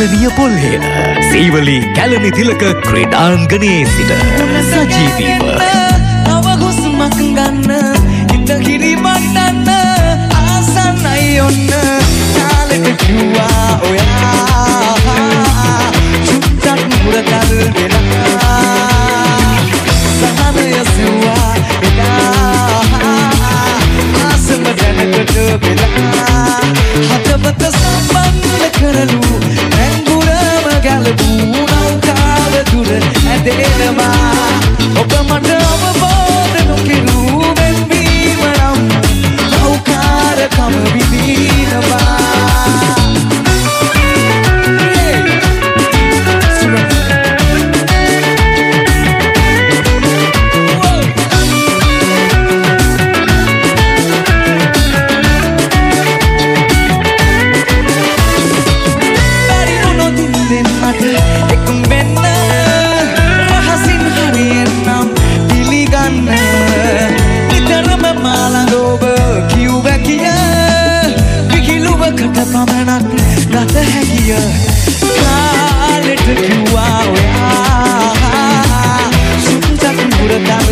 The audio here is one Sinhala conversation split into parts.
කැලණිය පොල්හෙන සීවලී කැලණි තිලක ක්‍රීඩාංගණයේ සිට සජීවීව නව හුස්මක් ගන්න හිත කිරිමන්නන්න ආසන්නයි ඔන්න කාලෙට කිව්වා ඔයා චුට්ටක් මුරතල් වෙලා සහනය සෙව්වා එදා ආසම දැනකට වෙලා හදවත සම්බන්ධ කරලු ඇංගුරම ගැලවූ නෞකාව දුර ඇදෙනවා ඔබ මට අවබෝධ නොකිරූ වෙන්වීම නම් නෞකාරකම විඳිනවා පමණක් ගත හැකිය කාලෙට කිව්වා ඔයා සුන්දර මුරතල්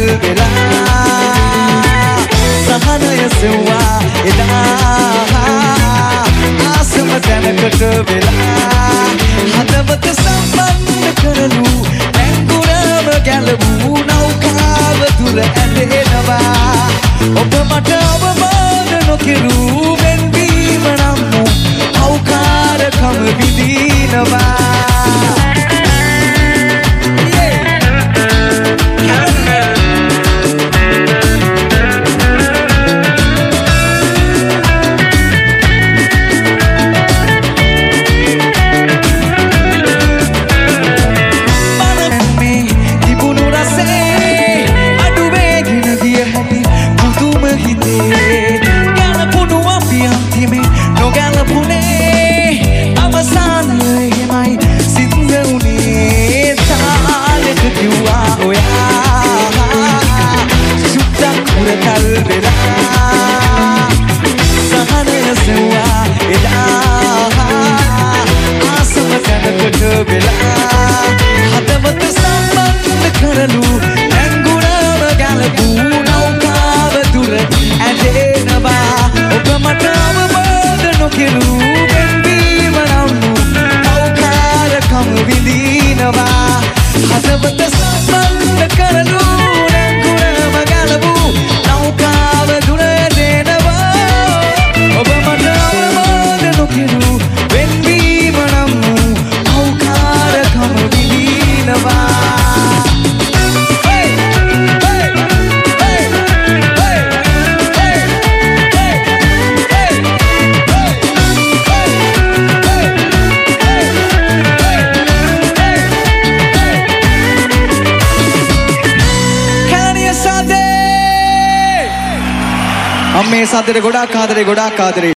වෙලා සහනය සෙව්වා එදා ආසම දැනකට වෙලා හදවත සම්බන්ධ කරලු ඇංගුරම ගැලවූ නෞකාව තුල ඇදෙනවා ඔබ මට අවබෝධ නොකිරූ වෙන්වීම නම් නෞකාරකම විඳිනවා හදවත සම්බන්ධ කරලු ඇංගුරම ගැලවූ නෞකාව තුල ඇදෙනවා ඔබ මට අවබෝධ නොකිරූ වෙන්වීම නම් නෞකාරකම විඳිනවා හදවත සම්බන්ධ කරලු ඇංගුරම ගැලවූ නෞකාව තුල ඇදෙනවා ඔබ මට අවබෝධ නොකිරූ වෙන්වීම නම් අම්මේ සද්දට ගොඩාක් ආදරේ